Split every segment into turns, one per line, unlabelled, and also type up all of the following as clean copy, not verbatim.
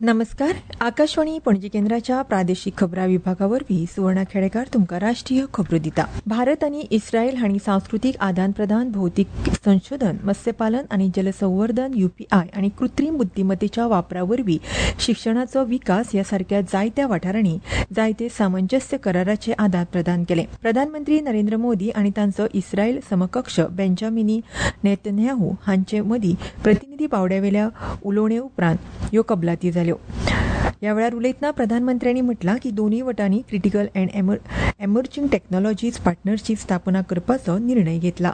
नमस्कार. आकाशवाणी पणजी केंद्राच्या प्रादेशिक खबरां विभागावरवीं सुवर्णा खेडेकार तुमकां राष्ट्रीय खबरो दिता. भारत आनी इस्रायल हांणी सांस्कृतीक आदान प्रदान, भौतीक संशोधन, मत्स्यपालन आनी जलसंवर्धन, UPI आनी कृत्रीम बुद्दीमत्तेच्या वापरावरवीं शिक्षणाचो विकास ह्या सारक्या जायत्या वाठारांनी जायते सामंजस्य कराराचें आदान प्रदान केलें. प्रधानमंत्री नरेंद्र मोदी आनी तांचो इस्रायल समकक्ष बेंजामिन नेतन्याहू हांचे मदीं प्रतिनिधी पावड्यावेल्या उलोवणे उपरांत ह्यो कबलाती जाल्यो. ह्या वेळार उलयतना प्रधानमंत्र्यांनी म्हटलां की दोनूय वटांनी critical and emerging technologies partnership स्थापना करपाचो निर्णय घेतला.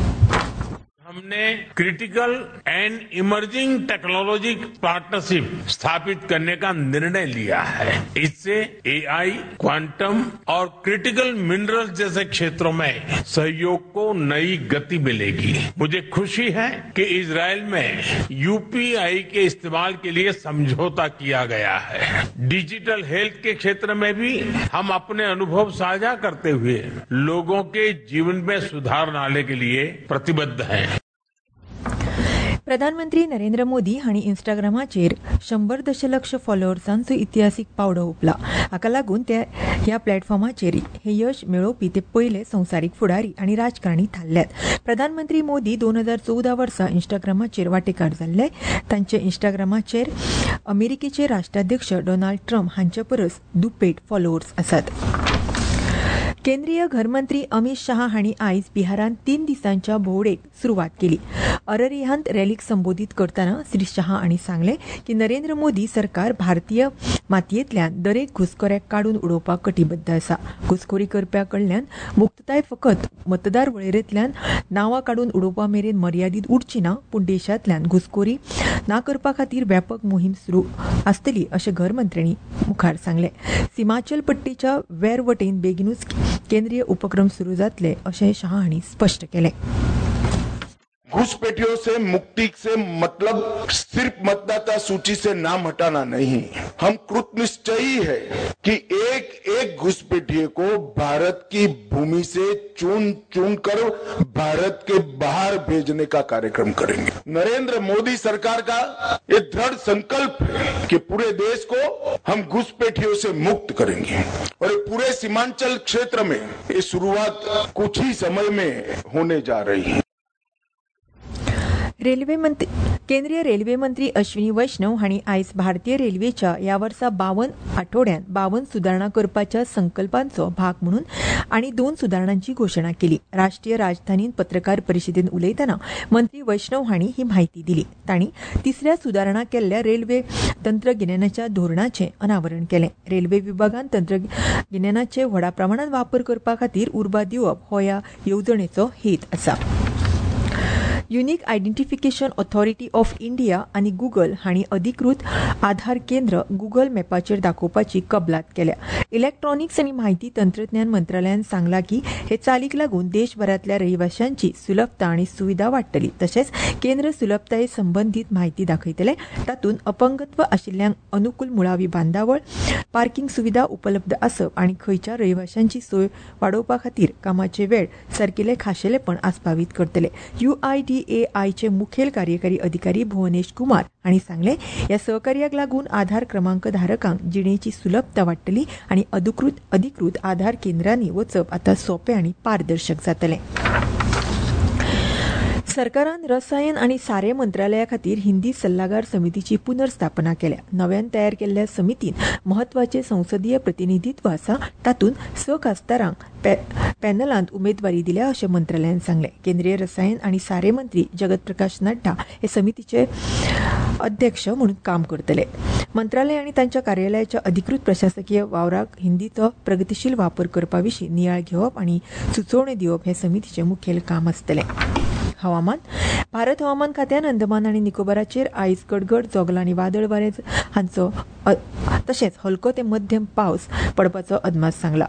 हमने critical and emerging technology partnership स्थापित करने का निर्णय लिया है. इससे AI, क्वांटम और क्रिटिकल मिनरल्स जैसे क्षेत्रों में सहयोग को नई गति मिलेगी. मुझे खुशी है कि इजरायल में UPI के इस्तेमाल के लिए समझौता किया गया है. डिजिटल हेल्थ के क्षेत्र में भी हम अपने अनुभव साझा करते हुए लोगों के जीवन में सुधार लाने के लिए प्रतिबद्ध हैं.
प्रधानमंत्री नरेंद्र मोदी हांणी इन्स्टाग्रामाचेर 100 दशलक्ष फॉलोअर्सांचो इतिहासीक पावडो हुपला. हाका लागून ते ह्या प्लॅटफॉर्माचेर हे यश मेळोवपी ते पयले संवसारीक फुडारी आनी राजकारणी थारल्यात. प्रधानमंत्री मोदी 2014 वर्सा इन्स्टाग्रामाचेर वांटेकार जाल्ले. तांचे इन्स्टाग्रामाचेर अमेरिकेचे राष्ट्राध्यक्ष डोनाल्ड ट्रम्प हांचे परस दुप्पेट फॉलोअर्स आसात. केंद्रीय घरमंत्री अमित शाह हांणी आयज बिहारांत 3 दिसांच्या भोंवडेक सुरवात केली. अररियांत रॅलीक संबोधीत करतना श्री शाह हांणी सांगलें की नरेंद्र मोदी सरकार भारतीय मातयेंतल्यान दरेक घुसखोऱ्याक काडून उडोवपाक कटिबद्ध आसा. घुसखोरी करप्या कडल्यान मुक्तताय फकत मतदार वळेरेंतल्यान नांवां काडून उडोवपा मेरेन मर्यादीत उरची ना, पूण देशांतल्यान घुसखोरी ना करपा खातीर व्यापक मोहीम सुरू आसतली अशें घरमंत्र्यांनी मुखार सांगलें. हिमाचल पट्टीच्या वेर वटेन बेगीनूच केंद्रीय उपक्रम सुरू जातले अशें शाह हांणी स्पश्ट केलें.
घुसपैठियों से मुक्ति से मतलब सिर्फ मतदाता सूची से नाम हटाना नहीं. हम कृतनिश्चयी है कि एक एक घुसपैठिए को भारत की भूमि से चुन कर भारत के बाहर भेजने का कार्यक्रम करेंगे. नरेंद्र मोदी सरकार का ये दृढ़ संकल्प है कि पूरे देश को हम घुसपैठियों से मुक्त करेंगे और पूरे सीमांचल क्षेत्र में ये शुरुआत कुछ ही समय में होने जा रही है.
केंद्रीय रेल्वे मंत्री अश्विनी वैष्णव हांणी आयज भारतीय रेल्वेच्या ह्या वर्सा 52 आठवड्यांत 52 सुदारणा करपाच्या संकल्पांचो भाग म्हणून आनी 2 सुदारणांची घोशणा केली. राष्ट्रीय राजधानीत पत्रकार परिशदेंत उलयतना मंत्री वैष्णव हांणी ही म्हायती दिली. तांणी 3ऱ्या सुदारणा केल्ल्या रेल्वे तंत्रगिन्यानाच्या धोरणाचें अनावरण केलें. रेल्वे विभागान तंत्रगिन्यानाचे व्हडा प्रमाणात वापर करपा खातीर उर्बा दिवप हो ह्या येवजणेचो हेत आसा. Unique identification authority of India आनी गुगल हांणी अधिकृत आधार केंद्र गुगल मॅपाचेर दाखोवपाची कबलात केल्या. इलेक्ट्रॉनिक्स आनी म्हायती तंत्रज्ञान मंत्रालयान सांगला की हे चालीक लागून देशभरांतल्या रहिवाशांची सुलभता आनी सुविधा वाडटली. तशेंच केंद्र सुलभताये संबंधीत म्हायती दाखयतले. तातूंत अपंगत्व आशिल्ल्यांक अनुकूल मुळावी बांदावळ, पार्किंग सुविधा उपलब्ध आसप आनी खंयच्या रहिवाशांची सोय वाडोवपा खातीर कामाचे वेळ सारकिले खाशेलेपण आस्पावीत करतले. UIDAIचे मुखेल कार्यकारी अधिकारी भुवनेश कुमार हांणी सांगलें ह्या सहकार्याक लागून आधार क्रमांक धारकांक जिणेची सुलभता वाडटली आनी अधिकृत आधार केंद्रांनी वचप आतां सोंपें आनी पारदर्शक जातलें. सरकारान रसायन आनी सारे मंत्रालया खातीर हिंदी सल्लागार समितीची पुनर्स्थापना केल्या. नव्यान तयार केल्ल्या समितीन महत्वाचे संसदीय प्रतिनिधित्व आसा. तातूंत 6 खासदारांक पॅनलांत उमेदवारी दिल्या अशें मंत्रालयान सांगलें. केंद्रीय रसायन आनी सारे मंत्री जगत प्रकाश नड्डा हे समितीचे अध्यक्ष म्हणून काम करतले. मंत्रालय आनी तांच्या कार्यालयाच्या अधिकृत प्रशासकीय वावराक हिंदीचो प्रगतीशील वापर करपा विशीं नियाळ घेवप आनी सुचोवण्यो दिवप हे समितीचें मुखेल काम आसतलें. हवामान. भारत हवामान खात्यान अंदमान आनी निकोबाराचेर आयज गडगड जोगला आनी वादळ वारे हांचो तशेंच हलको ते मध्यम पावस पडपाचो अदमास सांगला.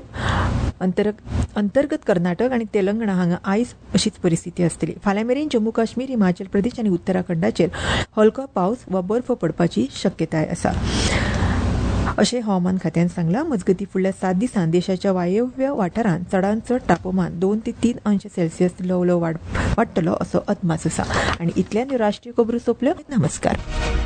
अंतर्गत कर्नाटक आनी तेलंगणा हांगा आयज अशीच परिस्थिती आसतली. फाल्यां मेरेन जम्मू काश्मीर, हिमाचल प्रदेश आनी उत्तराखंडाचेर हलको पावस वा बर्फ पडपाची शक्यताय आसा अशें हवामान खात्यान सांगलां. मजगतीं फुडल्या 7 दिसांत देशाच्या वायव्य वाठारांत चडांत चड तापमान 2 ते 3 अंश सेल्सियस ल्हव वाडटलो असो अदमास आसा. आनी इतल्यान राष्ट्रीय खबरो सोंपल्यो. नमस्कार.